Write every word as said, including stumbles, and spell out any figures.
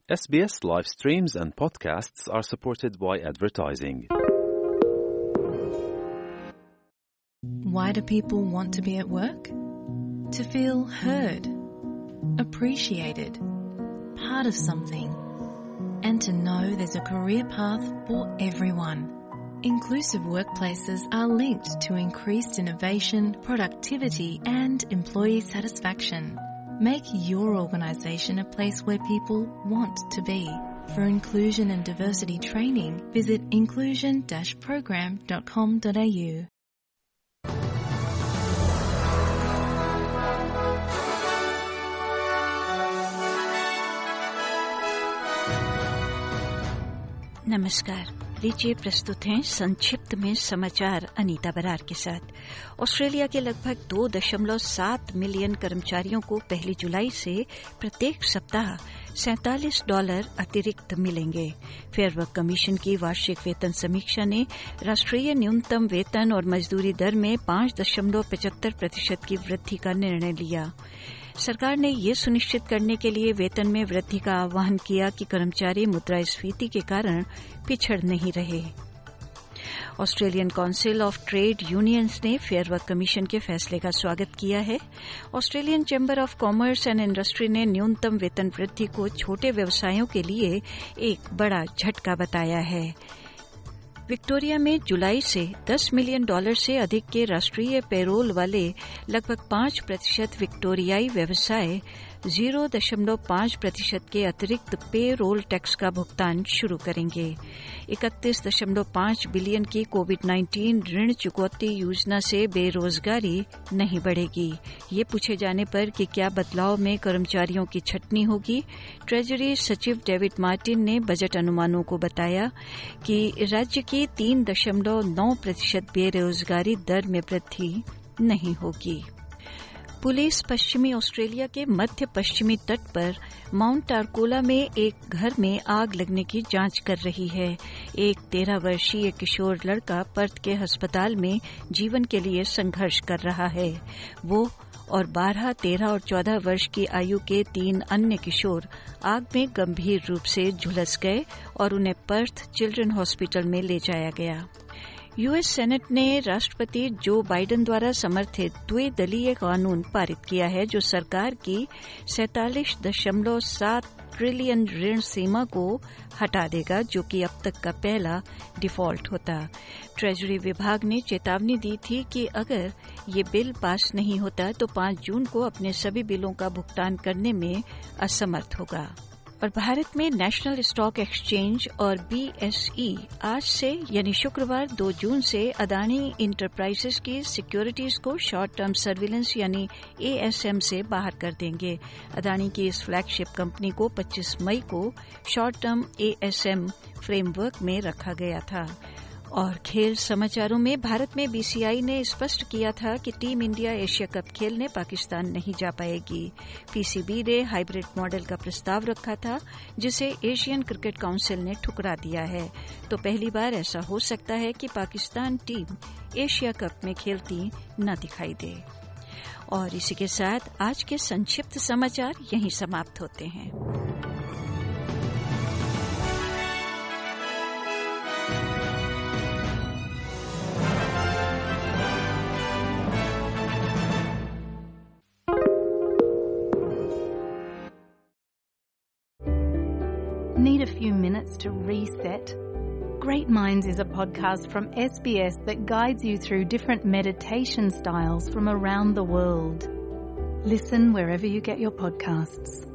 S B S live streams and podcasts are supported by advertising. Why do people want to be at work? To feel heard, appreciated, part of something, and to know there's a career path for everyone. Inclusive workplaces are linked to increased innovation, productivity, and employee satisfaction. Make your organisation a place where people want to be. For inclusion and diversity training, visit inclusion dash program dot com dot a u. नमस्कार, लीजिए प्रस्तुत हैं संक्षिप्त में समाचार अनीता बरार के साथ। Australia के लगभग दो दशमलव सात मिलियन कर्मचारियों को पहली जुलाई से प्रत्येक सप्ताह सैंतालीस डॉलर अतिरिक्त मिलेंगे। फेयर वर्क कमीशन की वार्षिक वेतन समीक्षा ने राष्ट्रीय न्यूनतम वेतन और मजदूरी दर में पांच दशमलव पचहत्तर प्रतिशत की वृद्धि का निर्णय लिया। सरकार ने ये सुनिश्चित करने के लिए वेतन में वृद्धि का आह्वान किया कि कर्मचारी मुद्रास्फीति के कारण पिछड़ नहीं रहे। Australian Council of Trade Unions ने फेयर वर्क कमीशन के फैसले का स्वागत किया है। Australian Chamber of Commerce and Industry ने न्यूनतम वेतन वृद्धि को छोटे व्यवसायों के लिए एक बड़ा झटका बताया है। विक्टोरिया में जुलाई से दस मिलियन डॉलर से अधिक के राष्ट्रीय पेरोल वाले लगभग पांच प्रतिशत विक्टोरियाई व्यवसाय जीरो दशमलव पांच प्रतिशत के अतिरिक्त पे रोल टैक्स का भुगतान शुरू करेंगे। इकतीस दशमलव पांच बिलियन की कोविड नाइन्टीन ऋण चुकौती योजना से बेरोजगारी नहीं बढ़ेगी। ये पूछे जाने पर कि क्या बदलाव में कर्मचारियों की छटनी होगी, ट्रेजरी सचिव डेविड मार्टिन ने बजट अनुमानों को बताया कि राज्य की तीन दशमलव नौ प्रतिशत बेरोजगारी दर में वृद्धि नहीं होगी। पुलिस पश्चिमी ऑस्ट्रेलिया के मध्य पश्चिमी तट पर माउंट आर्कोला में एक घर में आग लगने की जांच कर रही है। एक तेरह वर्षीय किशोर लड़का पर्थ के अस्पताल में जीवन के लिए संघर्ष कर रहा है। वो और बारह, तेरह और चौदह वर्ष की आयु के तीन अन्य किशोर आग में गंभीर रूप से झुलस गए और उन्हें पर्थ चिल्ड्रन हॉस्पिटल में ले जाया गया। यूएस सेनेट ने राष्ट्रपति जो बाइडेन द्वारा समर्थित द्विदलीय कानून पारित किया है जो सरकार की सैंतालीस दशमलव सात ट्रिलियन ऋण सीमा को हटा देगा, जो कि अब तक का पहला डिफॉल्ट होता। ट्रेजरी विभाग ने चेतावनी दी थी कि अगर ये बिल पास नहीं होता तो पांच जून को अपने सभी बिलों का भुगतान करने में असमर्थ होगा। और भारत में नेशनल स्टॉक एक्सचेंज और बीएसई आज से यानी शुक्रवार दो जून से अदानी इंटरप्राइजेस की सिक्योरिटीज को शॉर्ट टर्म सर्विलेंस यानी एएसएम से बाहर कर देंगे। अदानी की इस फ्लैगशिप कंपनी को पच्चीस मई को शॉर्ट टर्म एएसएम फ्रेमवर्क में रखा गया था। और खेल समाचारों में भारत में बीसीआई ने स्पष्ट किया था कि टीम इंडिया एशिया कप खेलने पाकिस्तान नहीं जा पाएगी। पीसीबी ने हाइब्रिड मॉडल का प्रस्ताव रखा था जिसे एशियन क्रिकेट काउंसिल ने ठुकरा दिया है। तो पहली बार ऐसा हो सकता है कि पाकिस्तान टीम एशिया कप में खेलती न दिखाई दे। और इसी के साथ आज के संक्षिप्त समाचार यहीं समाप्त होते हैं। Need a few minutes to reset? Great Minds is a podcast from S B S that guides you through different meditation styles from around the world. Listen wherever you get your podcasts.